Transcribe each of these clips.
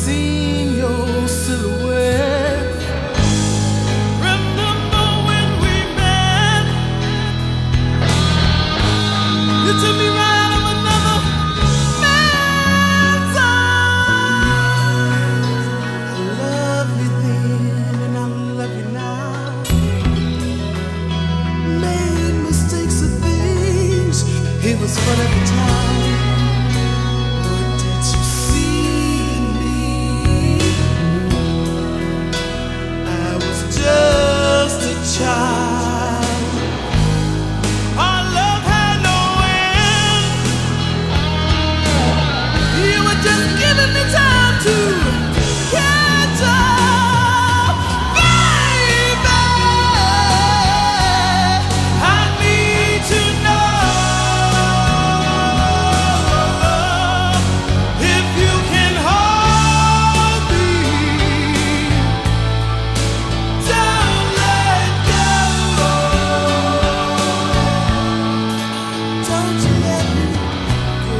seen your silhouette. Remember when we met? You took me right out of another man's eyes. I love you then and I love you now. Made mistakes of things, it was fun at the time. What did you see in me? I was just a child. Our love had no end. You were just giving me time to catch up, baby. I need to know if you can hold me. Don't let go. Don't you let me go.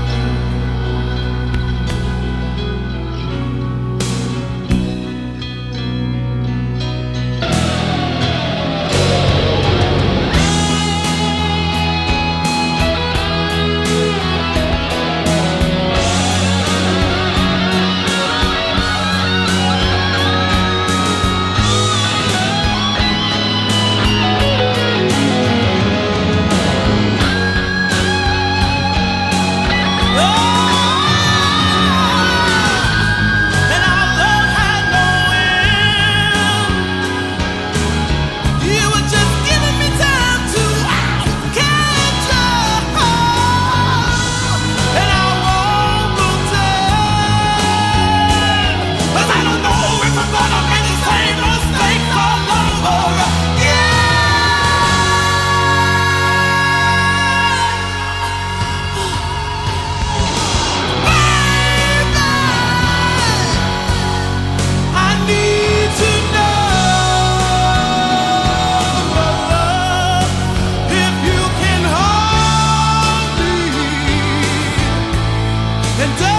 And our love had no end. You were just giving me time to catch up, and I won't pretend, 'cause I don't know if I'm gonna make the same mistake all over again. I need to know if you can hold me and